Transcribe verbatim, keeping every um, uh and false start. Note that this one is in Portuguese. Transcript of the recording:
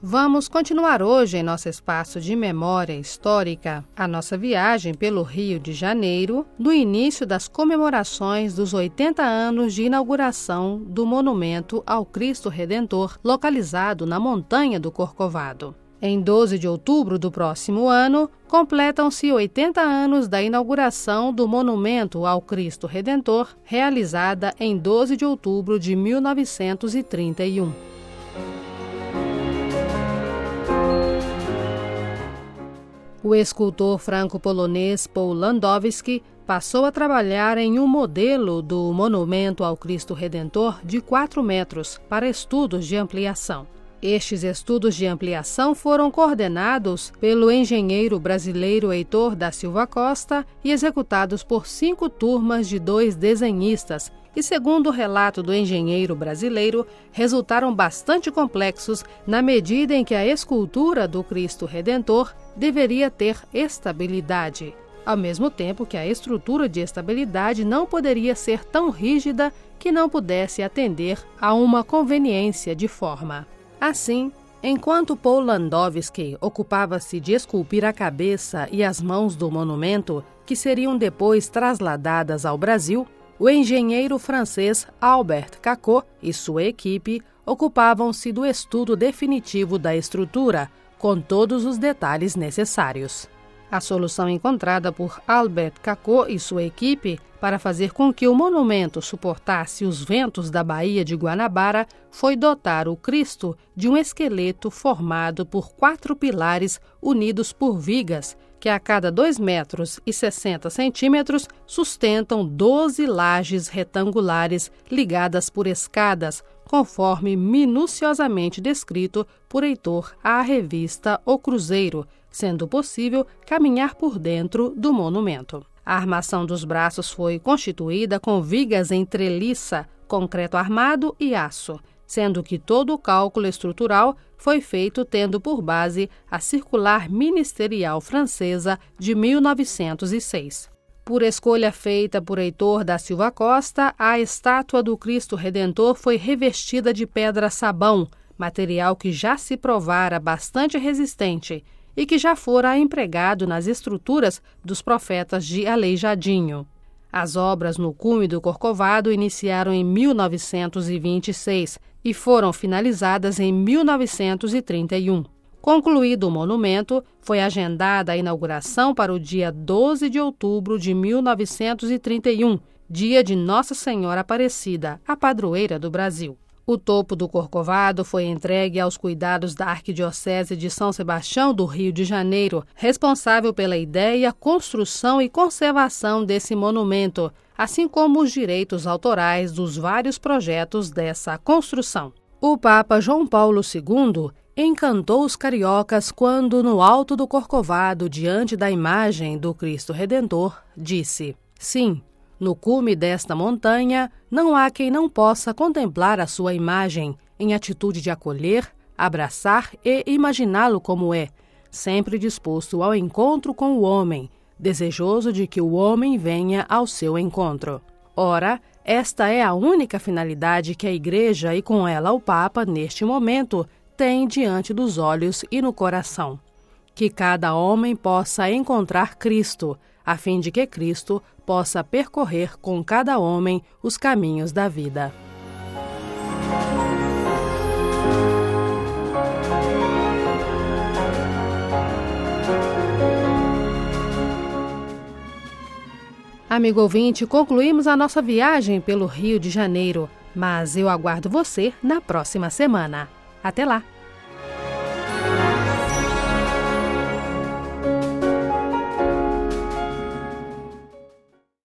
Vamos continuar hoje em nosso espaço de memória histórica a nossa viagem pelo Rio de Janeiro, no início das comemorações dos oitenta anos de inauguração do Monumento ao Cristo Redentor, localizado na Montanha do Corcovado. Em doze de outubro do próximo ano, completam-se oitenta anos da inauguração do Monumento ao Cristo Redentor, realizada em doze de outubro de mil novecentos e trinta e um. O escultor franco-polonês Paul Landowski passou a trabalhar em um modelo do Monumento ao Cristo Redentor de quatro metros para estudos de ampliação. Estes estudos de ampliação foram coordenados pelo engenheiro brasileiro Heitor da Silva Costa e executados por cinco turmas de dois desenhistas, e, segundo o relato do engenheiro brasileiro, resultaram bastante complexos na medida em que a escultura do Cristo Redentor deveria ter estabilidade, ao mesmo tempo que a estrutura de estabilidade não poderia ser tão rígida que não pudesse atender a uma conveniência de forma. Assim, enquanto Paul Landowski ocupava-se de esculpir a cabeça e as mãos do monumento, que seriam depois trasladadas ao Brasil, o engenheiro francês Albert Cacot e sua equipe ocupavam-se do estudo definitivo da estrutura, com todos os detalhes necessários. A solução encontrada por Albert Cacot e sua equipe para fazer com que o monumento suportasse os ventos da Baía de Guanabara foi dotar o Cristo de um esqueleto formado por quatro pilares unidos por vigas, que a cada dois metros e sessenta centímetros sustentam doze lajes retangulares ligadas por escadas, conforme minuciosamente descrito por Heitor à revista O Cruzeiro, sendo possível caminhar por dentro do monumento. A armação dos braços foi constituída com vigas em treliça, concreto armado e aço, sendo que todo o cálculo estrutural foi feito tendo por base a circular ministerial francesa de mil novecentos e seis. Por escolha feita por Heitor da Silva Costa, a estátua do Cristo Redentor foi revestida de pedra-sabão, material que já se provara bastante resistente e que já fora empregado nas estruturas dos profetas de Aleijadinho. As obras no cume do Corcovado iniciaram em mil novecentos e vinte e seis e foram finalizadas em mil novecentos e trinta e um. Concluído o monumento, foi agendada a inauguração para o dia doze de outubro de mil novecentos e trinta e um, dia de Nossa Senhora Aparecida, a padroeira do Brasil. O topo do Corcovado foi entregue aos cuidados da Arquidiocese de São Sebastião do Rio de Janeiro, responsável pela ideia, construção e conservação desse monumento, assim como os direitos autorais dos vários projetos dessa construção. O Papa João Paulo segundo encantou os cariocas quando, no alto do Corcovado, diante da imagem do Cristo Redentor, disse: "Sim, no cume desta montanha, não há quem não possa contemplar a sua imagem, em atitude de acolher, abraçar e imaginá-lo como é, sempre disposto ao encontro com o homem, desejoso de que o homem venha ao seu encontro." Ora, esta é a única finalidade que a Igreja e com ela o Papa, neste momento, tem diante dos olhos e no coração. Que cada homem possa encontrar Cristo, a fim de que Cristo possa percorrer com cada homem os caminhos da vida. Amigo ouvinte, concluímos a nossa viagem pelo Rio de Janeiro, mas eu aguardo você na próxima semana. Até lá!